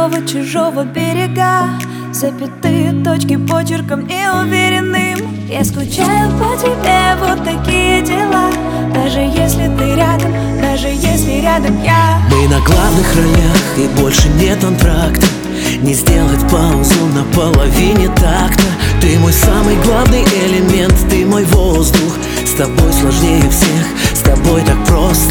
чужого берега. Запятые точки почерком неуверенным. Я скучаю по тебе, вот такие дела. Даже если ты рядом, даже если рядом я. Мы на главных ролях и больше нет антракта. Не сделать паузу на половине такта. Ты мой самый главный элемент, ты мой воздух. С тобой сложнее всех, с тобой так просто.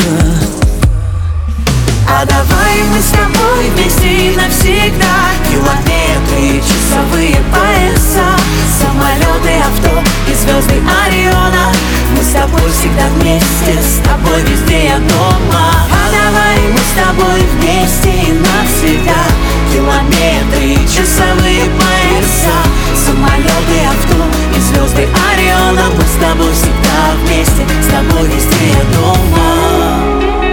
А давай мы с тобой вместе и навсегда. Километры, часовые пояса, самолеты, авто и звезды Ориона. Мы с тобой всегда вместе, с тобой везде я дома. А давай мы с тобой вместе и навсегда. Километры, часовые пояса, самолеты, авто и звезды Ориона. Мы с тобой всегда вместе, с тобой везде я дома.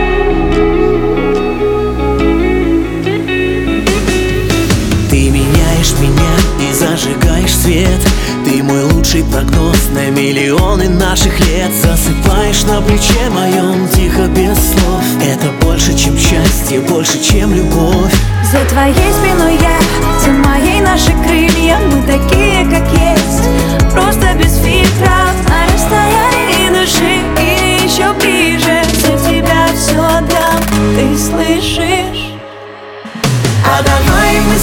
Ты меняешь меня и зажигаешь свет. Ты мой лучший прогноз на миллионы наших лет. Засыпаешь на плече моем тихо без слов. Это больше, чем счастье, больше, чем любовь. За твоей спиной я, за моей наши крылья. Мы такие, как есть, просто без фильтров. На расстоянии души и еще ближе. За тебя все отдам, ты слышишь? А давай мы